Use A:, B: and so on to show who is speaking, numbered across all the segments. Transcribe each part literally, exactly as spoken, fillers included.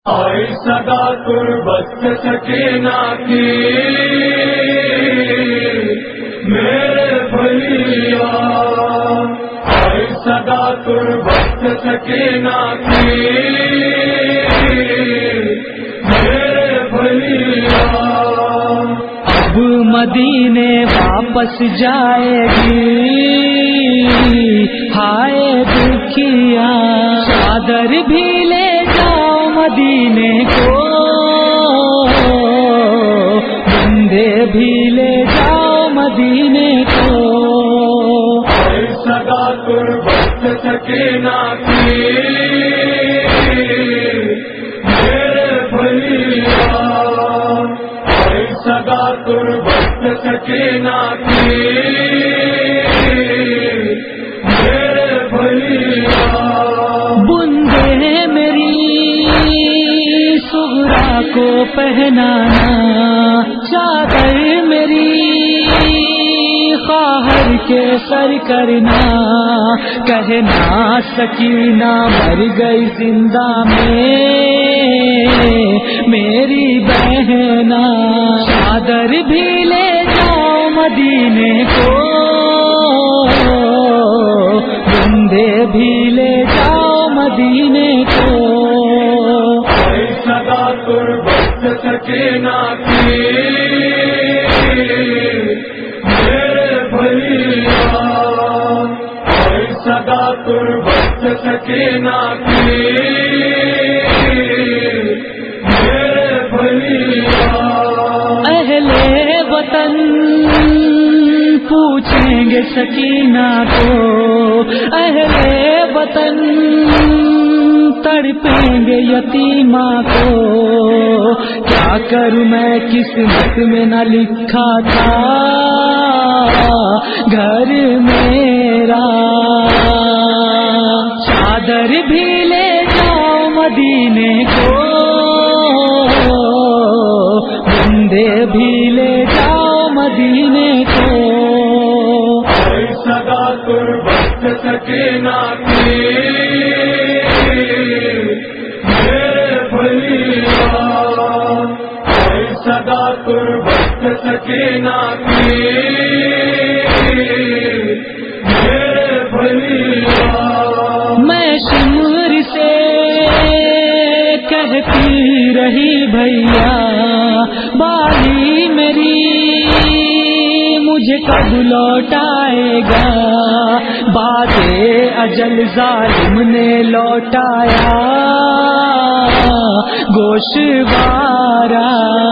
A: آئی صدا تربت سے سکینہ کی میرے بھیا، آئی صدا تربت سے سکینہ کی میرے بھیا۔
B: اب مدینے واپس جائے گی، ہائے دکھیا چادر بھی لے جاؤ مدینے کو، بندے بھی لے جاؤ مدینے کو۔
A: آئی صدا تربت سے سکینہ کی میرے بھیا، آئی صدا تربت سے سکینہ کی میرے بھیا۔
B: بندے میری صغرا کو پہنانا، چادر میری خواہر کے سر کرنا، کہنا سکینہ مر گئی زندہ میں میری بہنا، چادر بھی لے جاؤ مدینے کو، بندے بھی لے جاؤ مدینے کو۔
A: آئی صدا تربت سے سکینہ کی میرے بھیا، آئی صدا تربت سے سکینہ کی میرے بھیا۔
B: اہل وطن پوچھیں گے سکینہ کو، اہل وطن تڑپیں گے یتیمہ کو، کیا کروں میں قسمت میں نہ لکھا تھا گھر میرا، چادر بھی لے جاؤ مدینے کو، بندے بھی لے جاؤ مدینے کو۔
A: آئی صدا تربت سے سکینہ کی میرے بھیا، آئی صدا تربت سے سکینہ کی میرے بھیا۔
B: میں شمر سے کہتی رہی بھیا، بالی میری مجھے کب لوٹائے گا، بعد اجل ظالم نے لوٹایا گوشوارا،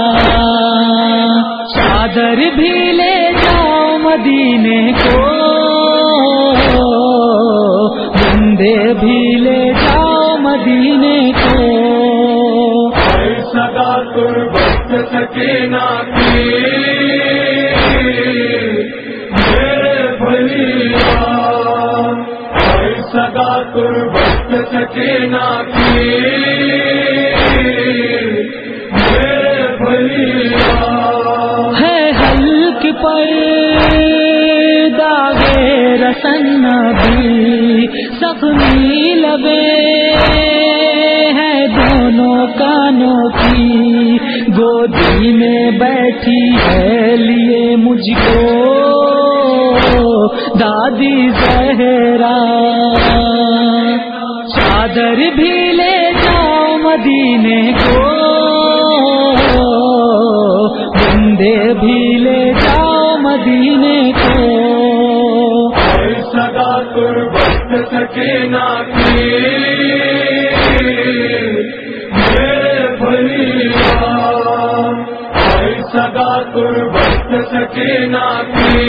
B: چادر بھی لے جاؤ مدینے کو، بندے بھی لے جاؤ مدینے کو۔
A: آئی صدا تربت سے سکینہ کی میرے بھیا، آئی صدا تربت سے سکینہ کی میرے بھیا۔
B: ہے حلق پر داغے رسن نبی، زخمی لبے ہے دونوں کانوں کی، گودی میں بیٹھی ہے لیے مجھ کو دادی زہرا، چادر بھی لے جاؤ مدینے کو، بندے بھی لے جاؤ مدینے کو۔
A: آئی صدا تربت سے سکینہ کی میرے بھیا، آئی صدا تربت سے سکینہ کی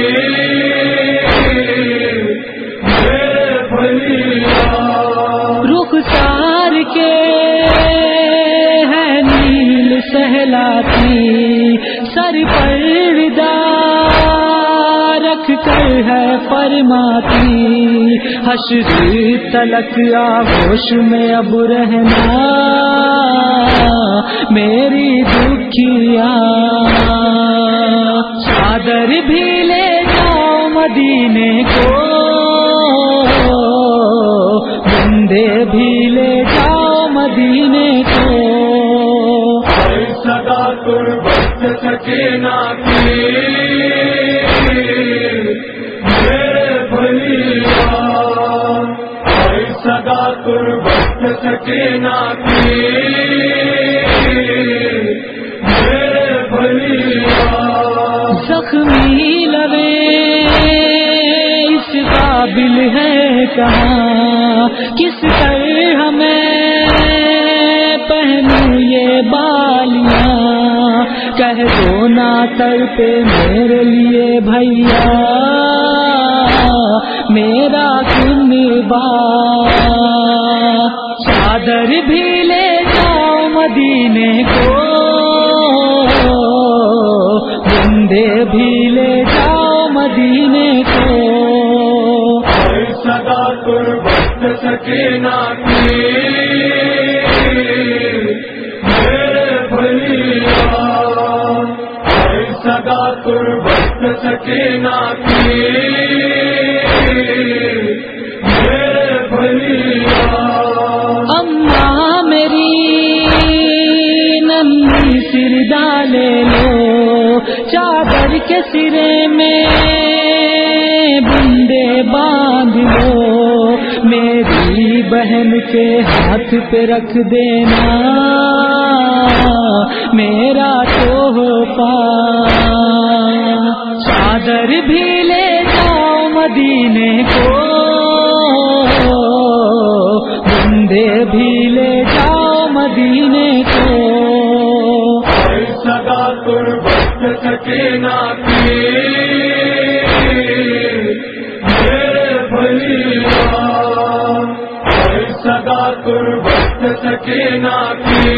A: میرے بھیا۔
B: رخسار کے ہے نیل سہلاتی، سر پر ردا رکھ کر ہے فرماتی، حشر تلک آغوش میں اب رہنا میری دکھیا، چادر بھی لے جاؤ مدینے کو، بندے بھی لے جاؤ مدینے کو۔
A: سکینہ کی میرے بھیا آئی صدا تربت سکینہ کی میرے بھیا
B: زخمی لبے اس قابل ہے کہاں کس طرح ہمیں پہنوں یہ بالیاں کہہ دو نا سر پہ میرے لیے بھیا میرا قربان چادر بھی لے جاؤ مدینے کو بندے بھی لے جاؤ مدینے کو
A: صدا تربت سکینہ کی میرے بھیا صدا تربت سکینہ کی میرے بھیا
B: اماں میری ننھی سر ڈالے لو چادر کے سرے میں بندے باندھ لو میری بہن کے ہاتھ پہ رکھ دینا میرا تحفہ چادر بھی لے جاؤ مدینے کو بندے بھی لے جاؤ مدینے کو
A: صدا تربت سکینہ کی میرے بھیا صدا تربت سکینہ کی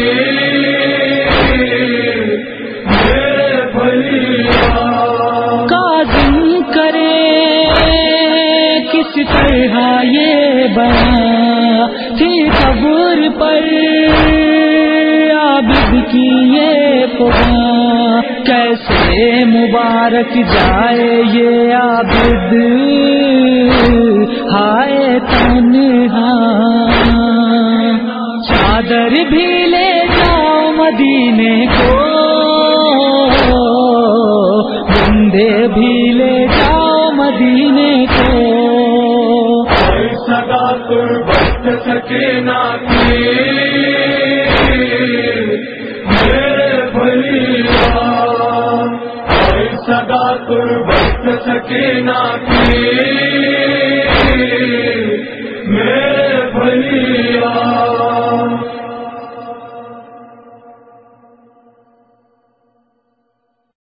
A: میرے بھیا
B: کاظم کرے کس طرح یہ بنا تھی قبر پر عابد کی یہ پگا کیسے مبارک جائے یہ عابد ہائے تنہا چادر بھی لے جاؤ مدینے کو بندے بھی لے جاؤ مدینے کو
A: صدا تربت سکینہ کی میرے بھیا صدا تربت سکینہ کی